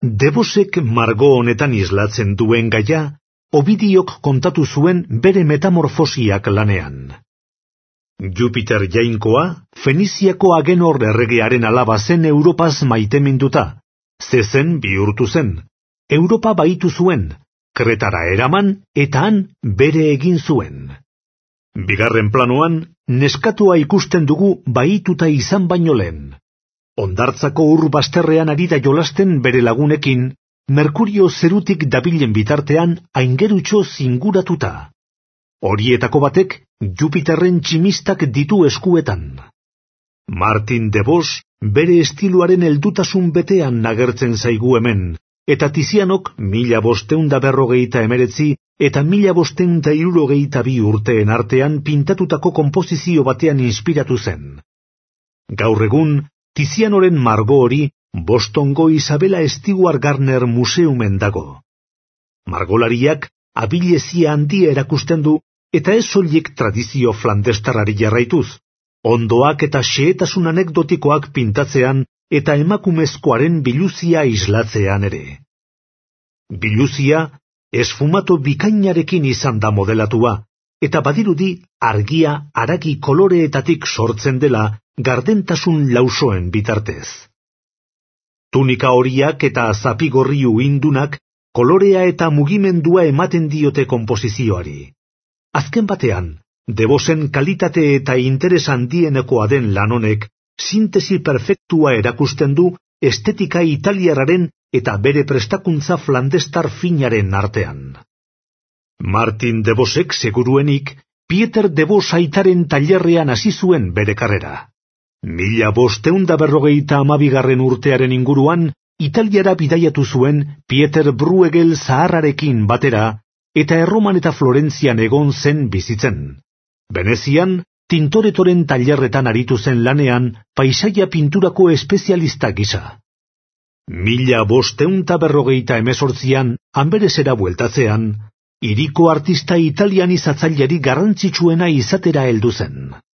Debosek margo honetan islatzen duen gaia, Ovidiok kontatu zuen bere metamorfosiak lanean. Jupiter jainkoa, Feniziako Agenor erregearen alaba zen Europaz maiteminduta, zezen bihurtu zen, Europa baitu zuen, Kretara eraman eta han bere egin zuen. Bigarren planoan, neskatua ikusten dugu baituta izan baino lehen. Hondartzako ur bazterrean ari da jolasten bere lagunekin, Merkurio zerutik dabilen bitartean aingerutxo zinguratuta. Horietako batek Jupiterren tximistak ditu eskuetan. Martin de Vos bere estiloaren heldutasun betean agertzen zaigu hemen, eta Tizianok 1559 eta 1562 urteen artean pintatutako konposizio batean inspiratu zen. Gaur egun, Tizianoren margo hori Bostongo Isabella Stewart Gardner Museumen dago. Margolariak abilezia handia erakusten du, eta ez soilik tradizio flandestarrari jarraituz, ondoak eta xehetasun anekdotikoak pintatzean eta emakumezkoaren biluzia islatzean ere. Biluzia esfumato bikainarekin izan da modelatua, eta badirudi argia haragi koloreetatik sortzen dela gardentasun lausoen bitartez. Tunika horiak eta zapigorri uindunak kolorea eta mugimendua ematen diote konposizioari. Azken batean, Debosen kalitate eta interes handienekoa den lan honek, sintesi perfektua erakusten du estetika italiararen eta bere prestakuntza flandestar finaren artean. Martin Debosek seguruenik, Pieter Debos aitaren tailerrean hasi zuen bere karrera. 1552 urtearen inguruan, Italiara bidaiatu zuen Pieter Bruegel zaharrarekin batera, eta Erroman eta Florentzian egon zen bizitzen. Venezian, Tintoretoren tailerretan aritu zen lanean, paisaia pinturako espezialista gisa. 1558an, Anberesera bueltatzean, hiriko artista italianizatzaileari garrantzitsuena izatera heldu zen.